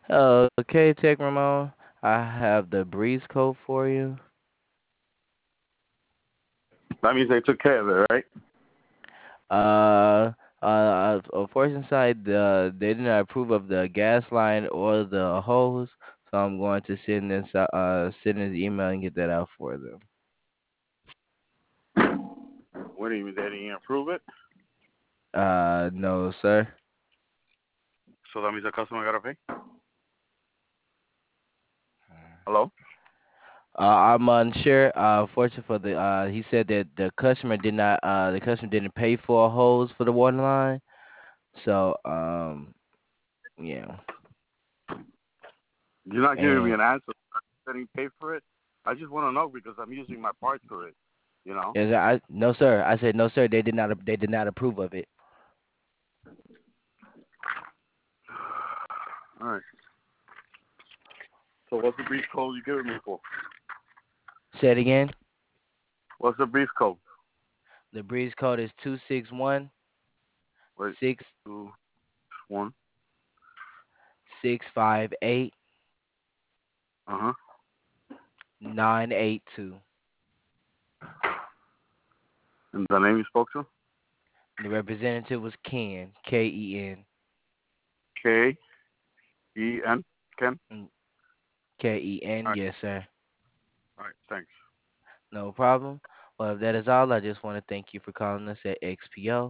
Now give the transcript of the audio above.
Okay, Tech Ramon. I have the breeze code for you. That means they took care of it, right? Uh, unfortunately, side, they did not approve of the gas line or the hose, so I'm going to send this email and get that out for them. What do you mean they didn't approve it? No, sir. So that means the customer gotta pay. Hello? I'm unsure. Fortunately for he said that the customer didn't pay for a hose for the water line. So, yeah. You're not giving me And an answer. Did he pay for it? I just want to know because I'm using my parts for it. You know. no, sir. I said no, sir. They did not approve of it. All right. So what's the brief code you giving me for? Say it again. What's the brief code? The breeze code is 261 Wait, 6 two, one. 658 Uh huh. 982. And the name you spoke to? The representative was Ken, Ken. K E N. Ken. Mm, Ken, All right. yes, sir. All right. Thanks. No problem. Well, if that is all, I just want to thank you for calling us at XPO.